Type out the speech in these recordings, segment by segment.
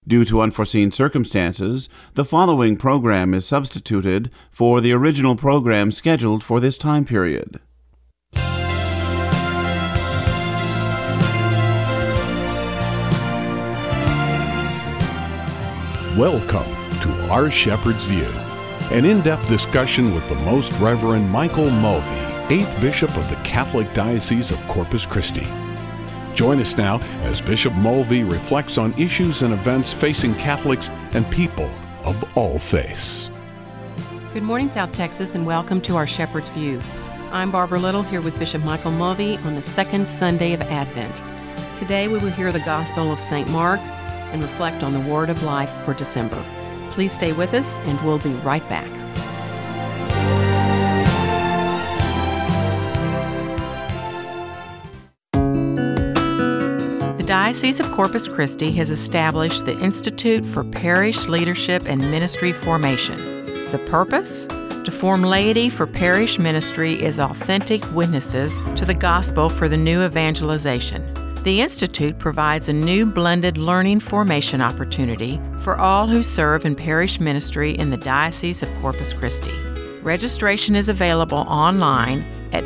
Due to unforeseen circumstances, the following program is substituted for the original program scheduled for this time period. Welcome to Our Shepherd's View, an in-depth discussion with the Most Reverend Michael Mulvey, 8th Bishop of the Catholic Diocese of Corpus Christi. Join us now as Bishop Mulvey reflects on issues and events facing Catholics and people of all faiths. Good morning, South Texas, and welcome to Our Shepherd's View. I'm Barbara Little here with Bishop Michael Mulvey on the second Sunday of Advent. Today we will hear the Gospel of St. Mark and reflect on the Word of Life for December. Please stay with us, and we'll be right back. The Diocese of Corpus Christi has established the Institute for Parish Leadership and Ministry Formation. The purpose? To form laity for parish ministry as authentic witnesses to the gospel for the new evangelization. The Institute provides a new blended learning formation opportunity for all who serve in parish ministry in the Diocese of Corpus Christi. Registration is available online at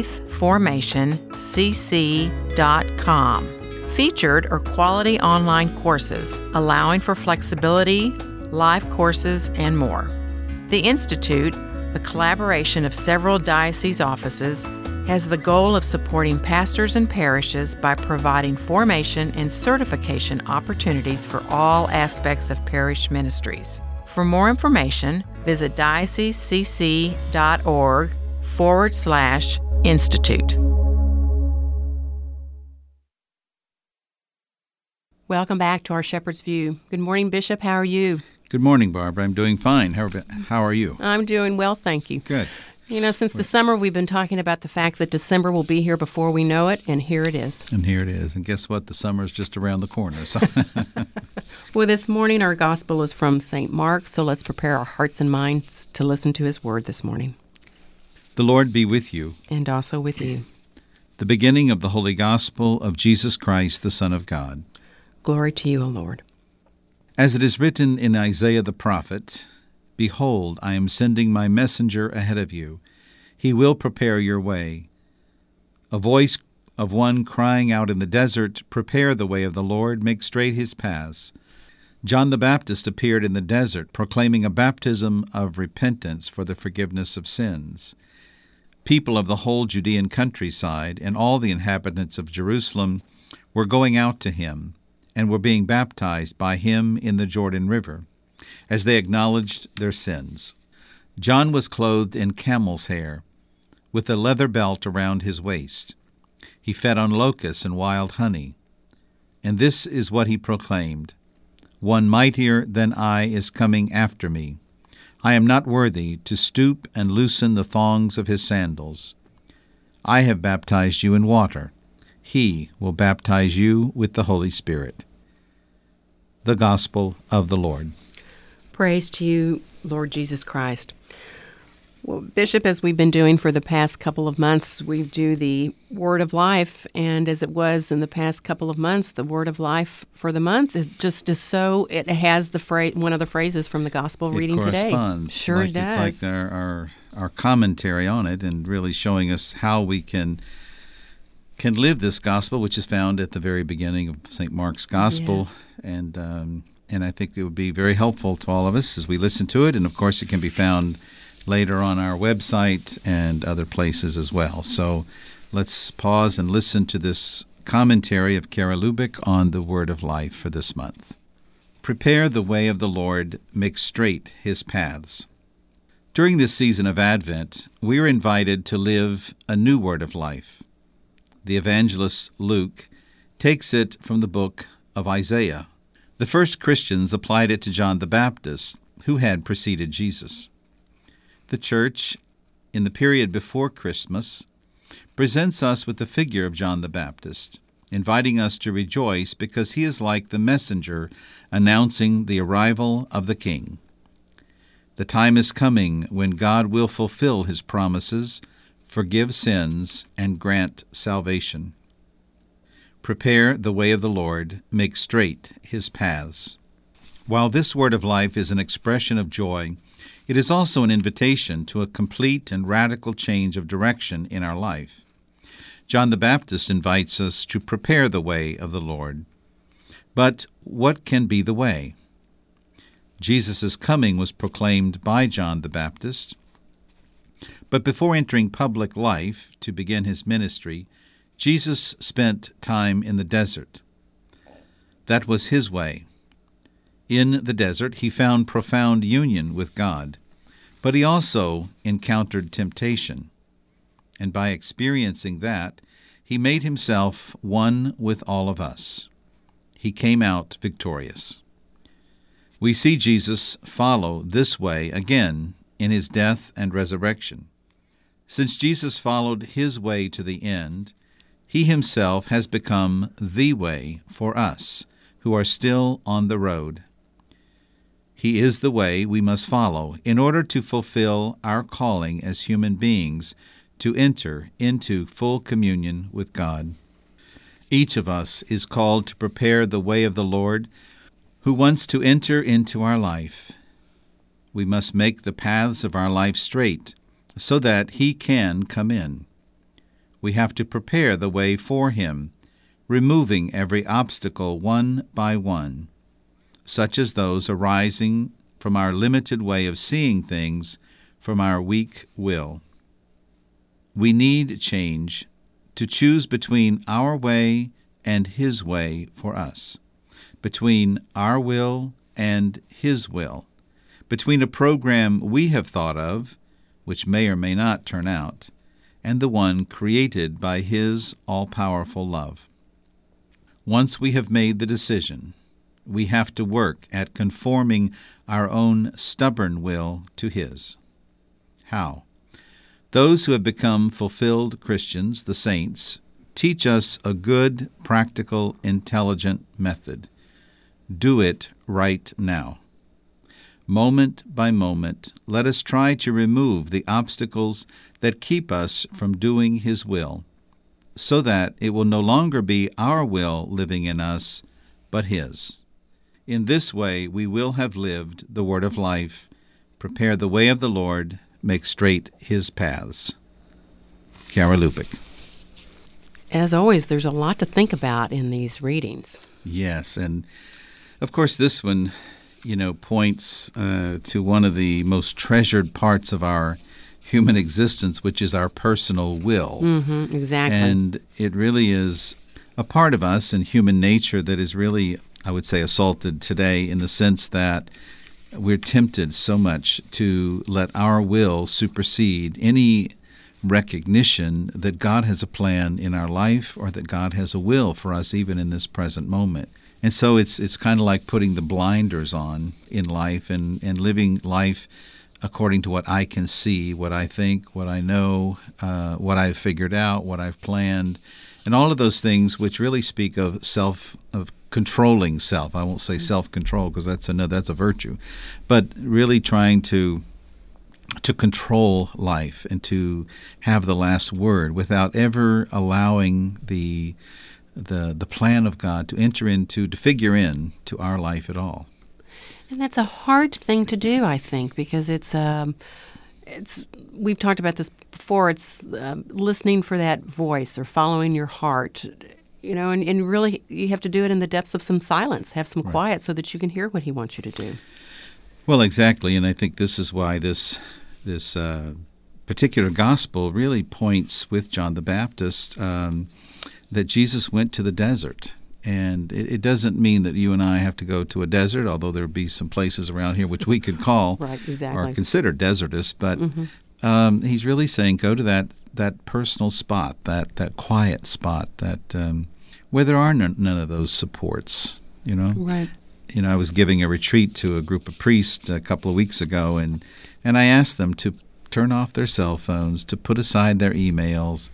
faithformationcc.com. Featured are quality online courses, allowing for flexibility, live courses, and more. The Institute, the collaboration of several diocese offices, has the goal of supporting pastors and parishes by providing formation and certification opportunities for all aspects of parish ministries. For more information, visit diocesecc.org/institute. Welcome back to Our Shepherd's View. Good morning, Bishop. How are you? Good morning, Barbara. I'm doing fine. How are you? I'm doing well, thank you. Good. You know, since the summer, we've been talking about the fact that December will be here before we know it, and here it is. And here it is. And guess what? The summer is just around the corner. So. Well, this morning, our gospel is from St. Mark, so let's prepare our hearts and minds to listen to his word this morning. The Lord be with you. And also with you. The beginning of the Holy Gospel of Jesus Christ, the Son of God. Glory to you, O Lord. As it is written in Isaiah the prophet, "Behold, I am sending my messenger ahead of you. He will prepare your way." A voice of one crying out in the desert, "Prepare the way of the Lord, make straight his paths." John the Baptist appeared in the desert, proclaiming a baptism of repentance for the forgiveness of sins. People of the whole Judean countryside and all the inhabitants of Jerusalem were going out to him and were being baptized by him in the Jordan River, as they acknowledged their sins. John was clothed in camel's hair, with a leather belt around his waist. He fed on locusts and wild honey. And this is what he proclaimed: "One mightier than I is coming after me. I am not worthy to stoop and loosen the thongs of his sandals. I have baptized you in water. He will baptize you with the Holy Spirit." The Gospel of the Lord. Praise to you, Lord Jesus Christ. Well, Bishop, as we've been doing for the past couple of months, we do the Word of Life, and as it was in the past couple of months, the Word of Life for the month it just is so. It has the phrase, one of the phrases from the Gospel reading today. It corresponds. Sure, it does. It's like our commentary on it, and really showing us how we can live this gospel, which is found at the very beginning of St. Mark's Gospel, yes. And I think it would be very helpful to all of us as we listen to it. And of course, it can be found later on our website and other places as well. So let's pause and listen to this commentary of Kara Lubick on the Word of Life for this month. Prepare the way of the Lord, make straight his paths. During this season of Advent, we are invited to live a new Word of Life. The evangelist Luke takes it from the book of Isaiah. The first Christians applied it to John the Baptist, who had preceded Jesus. The Church, in the period before Christmas, presents us with the figure of John the Baptist, inviting us to rejoice because he is like the messenger announcing the arrival of the King. The time is coming when God will fulfill his promises, forgive sins, and grant salvation. Prepare the way of the Lord, make straight his paths. While this word of life is an expression of joy, it is also an invitation to a complete and radical change of direction in our life. John the Baptist invites us to prepare the way of the Lord. But what can be the way? Jesus' coming was proclaimed by John the Baptist. But before entering public life to begin his ministry, Jesus spent time in the desert. That was his way. In the desert, he found profound union with God, but he also encountered temptation. And by experiencing that, he made himself one with all of us. He came out victorious. We see Jesus follow this way again in his death and resurrection. Since Jesus followed his way to the end, he himself has become the way for us who are still on the road. He is the way we must follow in order to fulfill our calling as human beings to enter into full communion with God. Each of us is called to prepare the way of the Lord who wants to enter into our life. We must make the paths of our life straight so that he can come in. We have to prepare the way for him, removing every obstacle one by one, such as those arising from our limited way of seeing things, from our weak will. We need change to choose between our way and his way for us, between our will and his will, between a program we have thought of, which may or may not turn out, and the one created by his all-powerful love. Once we have made the decision, we have to work at conforming our own stubborn will to his. How? Those who have become fulfilled Christians, the saints, teach us a good, practical, intelligent method. Do it right now. Moment by moment, let us try to remove the obstacles that keep us from doing his will, so that it will no longer be our will living in us, but his. In this way we will have lived the word of life, prepare the way of the Lord, make straight his paths. Kara Lupik. As always, there's a lot to think about in these readings. Yes, and of course this one, points to one of the most treasured parts of our human existence, which is our personal will. Mm-hmm, exactly. And it really is a part of us and human nature that is really, I would say, assaulted today in the sense that we're tempted so much to let our will supersede any recognition that God has a plan in our life or that God has a will for us even in this present moment. And so it's kind of like putting the blinders on in life and living life according to what I can see, what I think, what I know, what I've figured out, what I've planned, and all of those things which really speak of controlling self. I won't say self-control because that's a virtue, but really trying to control life and to have the last word without ever allowing the plan of God to enter into, to figure in to our life at all. And that's a hard thing to do, I think, because it's we've talked about this before. It's listening for that voice or following your heart, and really you have to do it in the depths of some silence, have some quiet so that you can hear what he wants you to do. Well, exactly, and I think this is why this particular gospel really points with John the Baptist that Jesus went to the desert. And it doesn't mean that you and I have to go to a desert, although there would be some places around here which we could call or consider desertous. But he's really saying go to that personal spot, that quiet spot, that where there are none of those supports. Right. I was giving a retreat to a group of priests a couple of weeks ago, and I asked them to turn off their cell phones, to put aside their emails.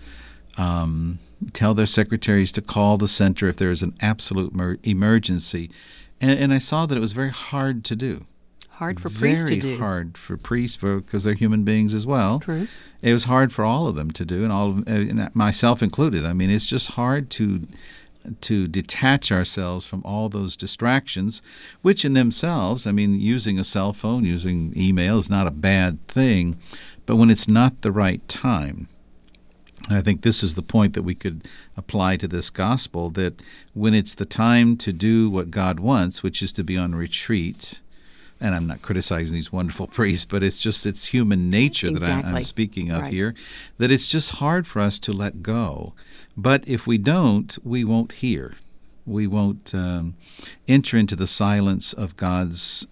Tell their secretaries to call the center if there is an absolute emergency. And I saw that it was very hard to do. Hard for priests to do. Very hard for priests because they're human beings as well. True. It was hard for all of them to do, and myself included. I mean, it's just hard to to detach ourselves from all those distractions, which in themselves, I mean, using a cell phone, using email is not a bad thing, but when it's not the right time. And I think this is the point that we could apply to this gospel, that when it's the time to do what God wants, which is to be on retreat, and I'm not criticizing these wonderful priests, but it's human nature that I'm speaking of here, that it's just hard for us to let go. But if we don't, we won't hear. We won't enter into the silence of God's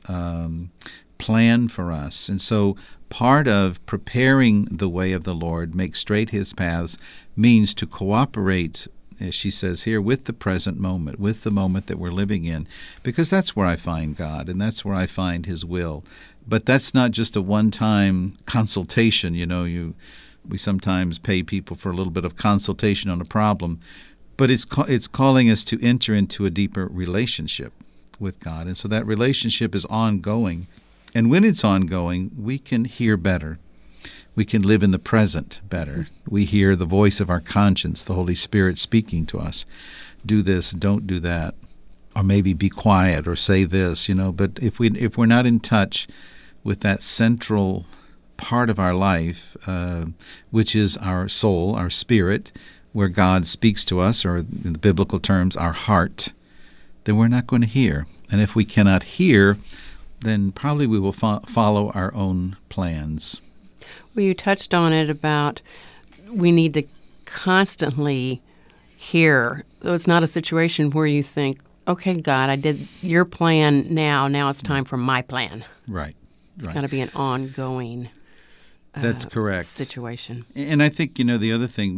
plan for us. And so part of preparing the way of the Lord, make straight his paths, means to cooperate, as she says here, with the present moment, with the moment that we're living in, because that's where I find God and that's where I find his will. But that's not just a one-time consultation. We sometimes pay people for a little bit of consultation on a problem, but it's calling us to enter into a deeper relationship with God. And so that relationship is ongoing. And when it's ongoing, we can hear better. We can live in the present better. We hear the voice of our conscience, the Holy Spirit speaking to us. Do this, don't do that. Or maybe be quiet or say this, But if we're not in touch with that central part of our life, which is our soul, our spirit, where God speaks to us, or in the biblical terms, our heart, then we're not going to hear. And if we cannot hear, then probably we will follow our own plans. Well, you touched on it about we need to constantly hear. So it's not a situation where you think, okay, God, I did your plan now it's time for my plan. Right. It's got to be an ongoing That's correct. situation. And I think, the other thing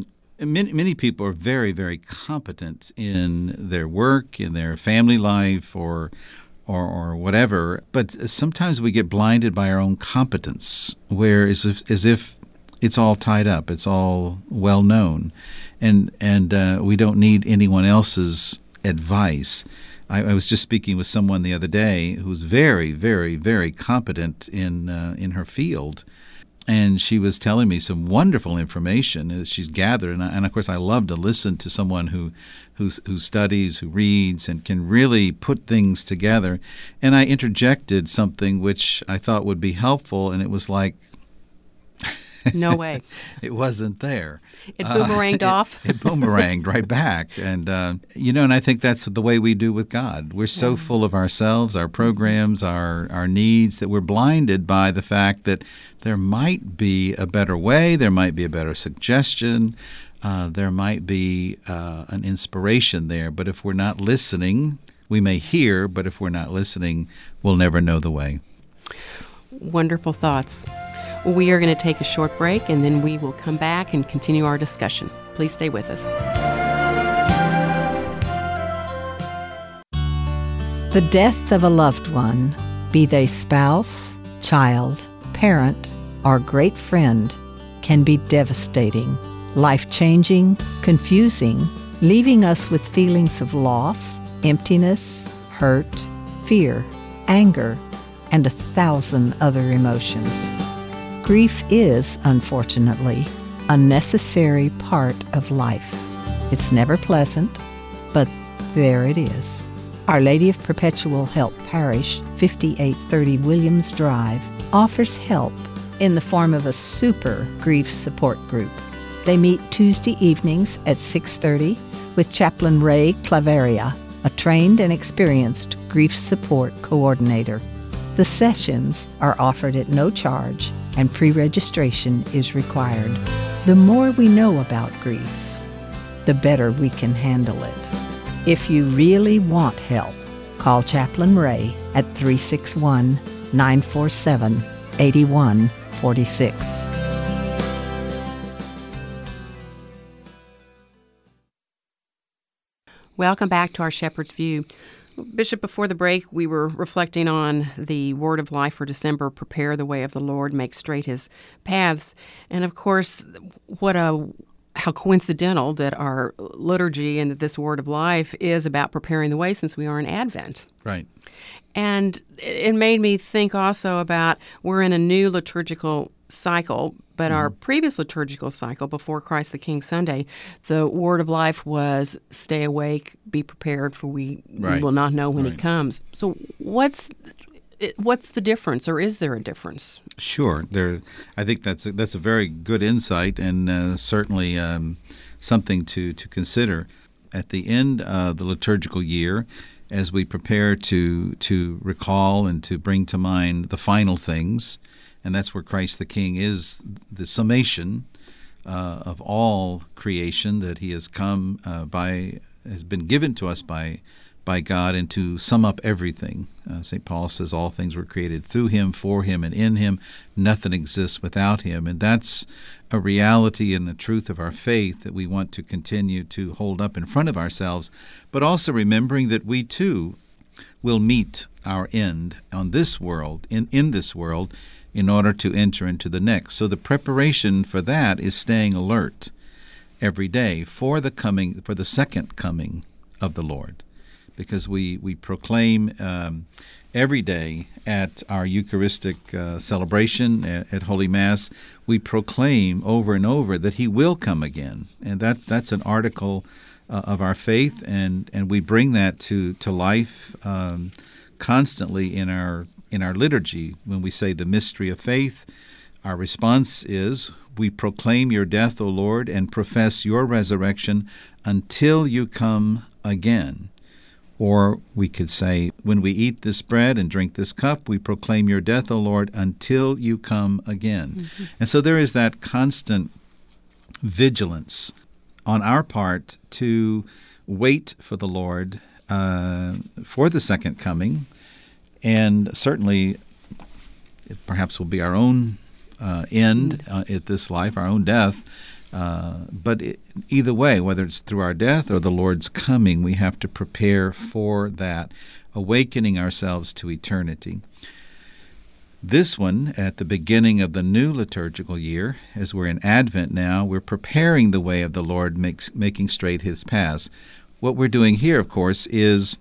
many people are very, very competent in their work, in their family life, or whatever, but sometimes we get blinded by our own competence, where as if it's all tied up, it's all well known, and we don't need anyone else's advice. I was just speaking with someone the other day who's very, very, very competent in her field, and she was telling me some wonderful information that she's gathered, and of course I love to listen to someone who studies, who reads, and can really put things together. And I interjected something which I thought would be helpful, and it was like, no way. It wasn't there. It boomeranged off. It boomeranged right back. And, and I think that's the way we do with God. We're so full of ourselves, our programs, our needs, that we're blinded by the fact that there might be a better way, there might be a better suggestion, there might be an inspiration there. But if we're not listening, we may hear, but if we're not listening, we'll never know the way. Wonderful thoughts. We are going to take a short break, and then we will come back and continue our discussion. Please stay with us. The death of a loved one, be they spouse, child, parent, or great friend, can be devastating, life-changing, confusing, leaving us with feelings of loss, emptiness, hurt, fear, anger, and 1,000 other emotions. Grief is, unfortunately, a necessary part of life. It's never pleasant, but there it is. Our Lady of Perpetual Help Parish, 5830 Williams Drive, offers help in the form of a super grief support group. They meet Tuesday evenings at 6:30 with Chaplain Ray Claveria, a trained and experienced grief support coordinator. The sessions are offered at no charge, and pre-registration is required. The more we know about grief, the better we can handle it. If you really want help, call Chaplain Ray at 361-947-8146. Welcome back to our Shepherd's View. Bishop, before the break, we were reflecting on the word of life for December, prepare the way of the Lord, make straight his paths. And of course, how coincidental that our liturgy and that this word of life is about preparing the way, since we are in Advent. Right. And it made me think also about we're in a new liturgical cycle, but our previous liturgical cycle before Christ the King Sunday, the word of life was stay awake, be prepared, for we will not know when he comes. So what's the difference, or is there a difference? Sure. I think that's a very good insight, and certainly something to consider. At the end of the liturgical year, as we prepare to recall and to bring to mind the final things, and that's where Christ the King is the summation of all creation that he has come has been given to us by God, and to sum up everything. St. Paul says all things were created through him, for him, and in him. Nothing exists without him. And that's a reality and a truth of our faith that we want to continue to hold up in front of ourselves, but also remembering that we too will meet our end on this world, in this world, in order to enter into the next. So the preparation for that is staying alert every day for the second coming of the Lord. Because we proclaim every day at our Eucharistic celebration at Holy Mass, we proclaim over and over that he will come again. And that's an article of our faith, and we bring that to life constantly in our liturgy. When we say the mystery of faith, our response is, we proclaim your death, O Lord, and profess your resurrection until you come again. Or we could say, when we eat this bread and drink this cup, we proclaim your death, O Lord, until you come again. Mm-hmm. And so there is that constant vigilance on our part to wait for the Lord for the second coming. And certainly it perhaps will be our own end at this life, our own death. But either way, whether it's through our death or the Lord's coming, we have to prepare for that, awakening ourselves to eternity. This one, at the beginning of the new liturgical year, as we're in Advent now, we're preparing the way of the Lord, making straight his paths. What we're doing here, of course, is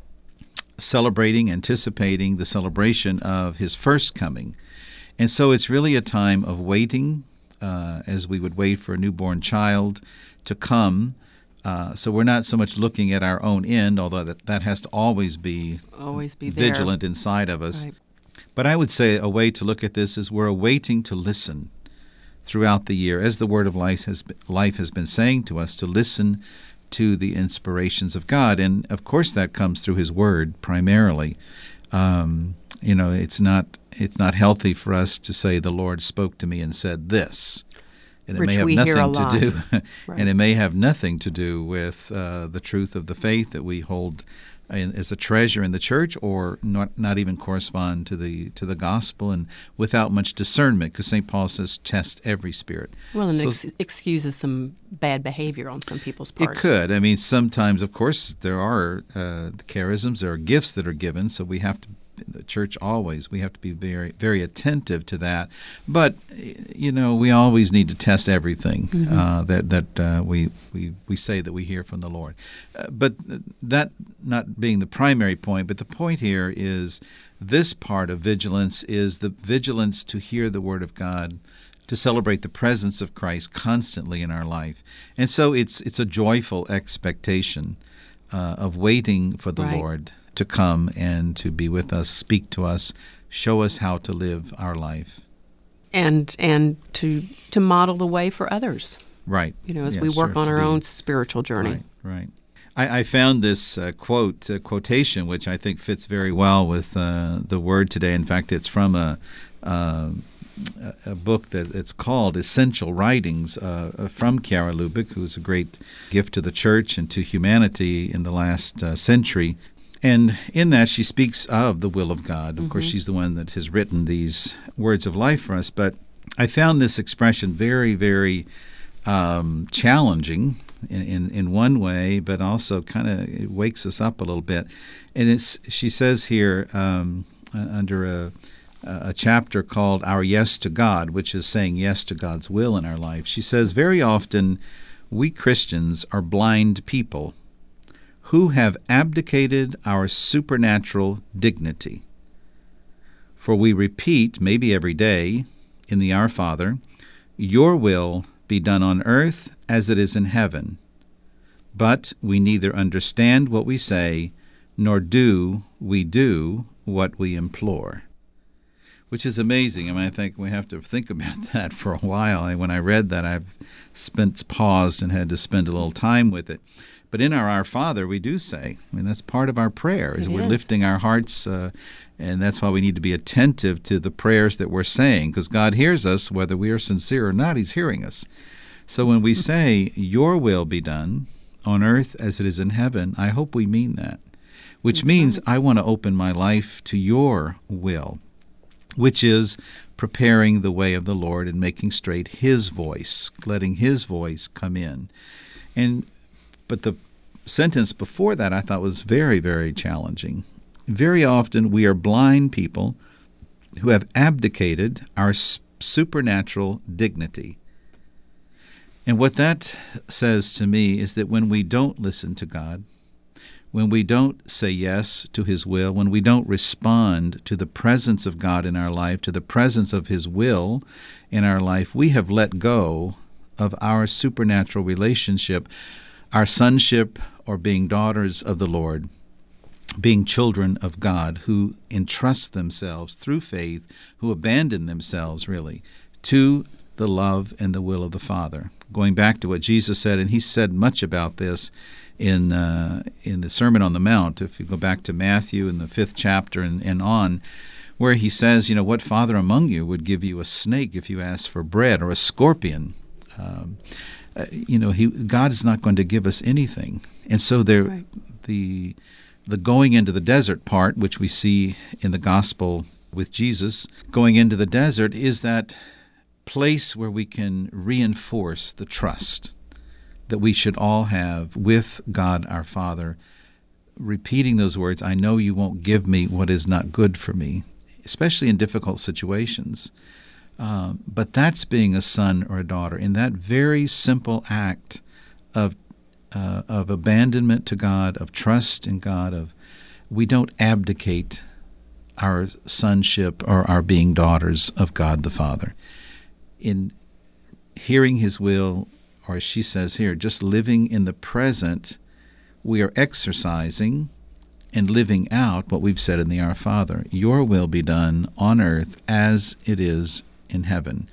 anticipating the celebration of his first coming. And so it's really a time of waiting, as we would wait for a newborn child to come. So we're not so much looking at our own end, although that has to always be vigilant inside of us. Right. But I would say a way to look at this is we're awaiting to listen throughout the year, as the Word of life has been saying to us, to listen to the inspirations of God. And, of course, that comes through his Word primarily. It's not healthy for us to say the Lord spoke to me and said this, and it may have nothing to do, right. And it may have nothing to do with the truth of the faith that we hold as a treasure in the church, or not even correspond to the gospel, and without much discernment, because St. Paul says, test every spirit. Well, and excuses some bad behavior on some people's parts. It could. I mean, sometimes, of course, there are the charisms, there are gifts that are given, so we have to. The church we have to be very, very attentive to that. But we always need to test everything that we say that we hear from the Lord. But that not being the primary point, but the point here is this part of vigilance is the vigilance to hear the Word of God, to celebrate the presence of Christ constantly in our life, and so it's a joyful expectation of waiting for the Lord to come and to be with us, speak to us, show us how to live our life. And to model the way for others. Right. As we work on our own spiritual journey. Right. I found this quotation, which I think fits very well with the word today. In fact, it's from a book that it's called Essential Writings from Chiara Lubich, who's a great gift to the church and to humanity in the last century. And in that, she speaks of the will of God. Of course, she's the one that has written these words of life for us. But I found this expression very, very challenging in one way, but also kind of it wakes us up a little bit. And she says here under a chapter called Our Yes to God, which is saying yes to God's will in our life. She says, very often we Christians are blind people who have abdicated our supernatural dignity. For we repeat, maybe every day, in the Our Father, your will be done on earth as it is in heaven. But we neither understand what we say, nor do we do what we implore. Which is amazing. I mean, I think we have to think about that for a while. When I read that, I've paused and had to spend a little time with it. But in our Father, we do say, I mean, that's part of our prayer, is we're lifting our hearts, and that's why we need to be attentive to the prayers that we're saying, because God hears us, whether we are sincere or not, He's hearing us. So when we say, your will be done on earth as it is in heaven, I hope we mean that, which means I want to open my life to your will, which is preparing the way of the Lord and making straight His voice, letting His voice come in. But the sentence before that I thought was very, very challenging. Very often we are blind people who have abdicated our supernatural dignity. And what that says to me is that when we don't listen to God, when we don't say yes to His will, when we don't respond to the presence of God in our life, to the presence of His will in our life, we have let go of our supernatural relationship, our sonship, or being daughters of the Lord, being children of God who entrust themselves through faith, who abandon themselves really to the love and the will of the Father. Going back to what Jesus said, and He said much about this in the Sermon on the Mount, if you go back to Matthew in the 5th chapter and on, where He says, what father among you would give you a snake if you asked for bread, or a scorpion? God is not going to give us anything. And so the going into the desert part, which we see in the gospel with Jesus, going into the desert is that place where we can reinforce the trust that we should all have with God our Father, repeating those words, I know you won't give me what is not good for me, especially in difficult situations. But that's being a son or a daughter. In that very simple act of abandonment to God, of trust in God, we don't abdicate our sonship or our being daughters of God the Father. In hearing His will, or as she says here, just living in the present, we are exercising and living out what we've said in the Our Father. Your will be done on earth as it is in heaven.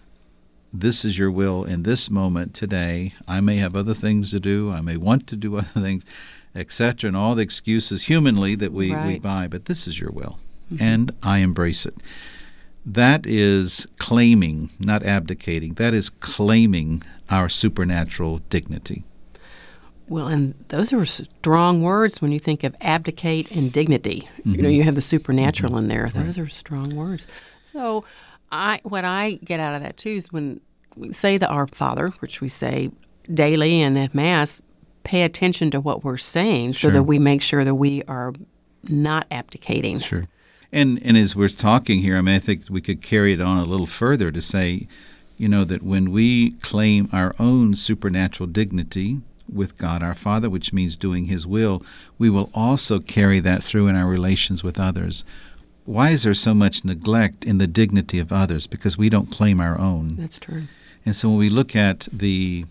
This is your will in this moment today. I may have other things to do. I may want to do other things, etc., and all the excuses humanly that we buy, but this is your will, and I embrace it. That is claiming, not abdicating. That is claiming our supernatural dignity. Well, and those are strong words when you think of abdicate and dignity. You have the supernatural in there. Those are strong words. So what I get out of that, too, is when we say the Our Father, which we say daily and at Mass, pay attention to what we're saying so that we make sure that we are not abdicating. Sure. And as we're talking here, I think we could carry it on a little further to say, that when we claim our own supernatural dignity with God our Father, which means doing His will, we will also carry that through in our relations with others. Why is there so much neglect in the dignity of others? Because we don't claim our own. That's true. And so when we look at the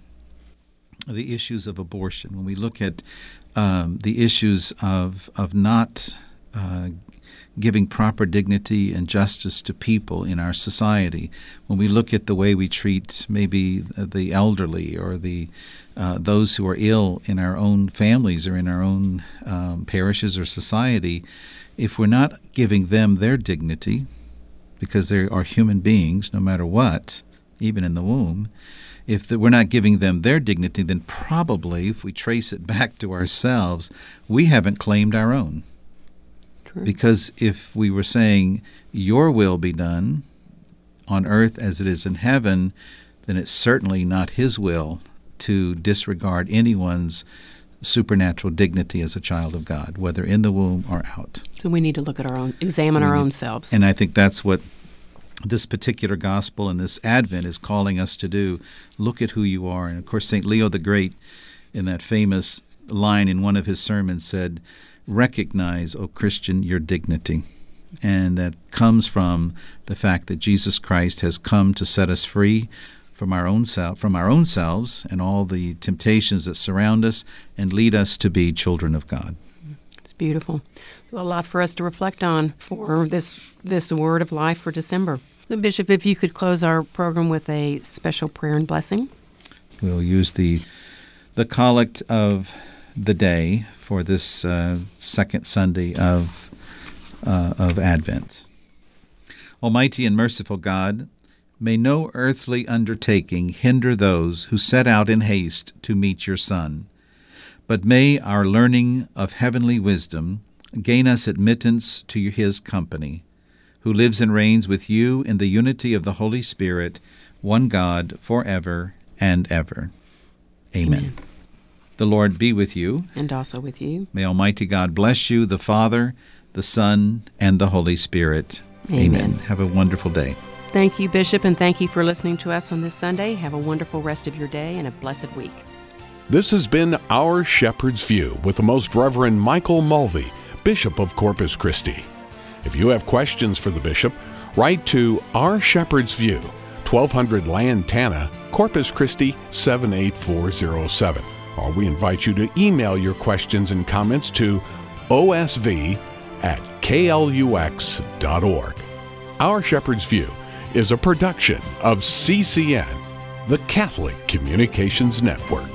issues of abortion, when we look at the issues of not giving proper dignity and justice to people in our society, when we look at the way we treat maybe the elderly or those who are ill in our own families or in our own parishes or society, if we're not giving them their dignity, because they are human beings no matter what, even in the womb, if we're not giving them their dignity, then probably, if we trace it back to ourselves, we haven't claimed our own. True. Because if we were saying, your will be done on earth as it is in heaven, then it's certainly not His will to disregard anyone's supernatural dignity as a child of God, whether in the womb or out. So we need to look at examine our own selves. And I think that's what this particular gospel and this Advent is calling us to do. Look at who you are. And of course, St. Leo the Great, in that famous line in one of his sermons, said, recognize, O Christian, your dignity. and that comes from the fact that Jesus Christ has come to set us free from our own selves and all the temptations that surround us and lead us to be children of God. It's beautiful. A lot for us to reflect on for this word of life for December. So, Bishop, if you could close our program with a special prayer and blessing. We'll use the collect of the day for this second Sunday of Advent. Almighty and merciful God, may no earthly undertaking hinder those who set out in haste to meet your Son, but may our learning of heavenly wisdom gain us admittance to his company, who lives and reigns with you in the unity of the Holy Spirit, one God, forever and ever. Amen. The Lord be with you. And also with you. May Almighty God bless you, the Father, the Son, and the Holy Spirit. Amen. Have a wonderful day. Thank you, Bishop, and thank you for listening to us on this Sunday. Have a wonderful rest of your day and a blessed week. This has been Our Shepherd's View with the Most Reverend Michael Mulvey, Bishop of Corpus Christi. If you have questions for the Bishop, write to Our Shepherd's View, 1200 Lantana, Corpus Christi 78407. Or we invite you to email your questions and comments to osv@klux.org. Our Shepherd's View is a production of CCN, the Catholic Communications Network.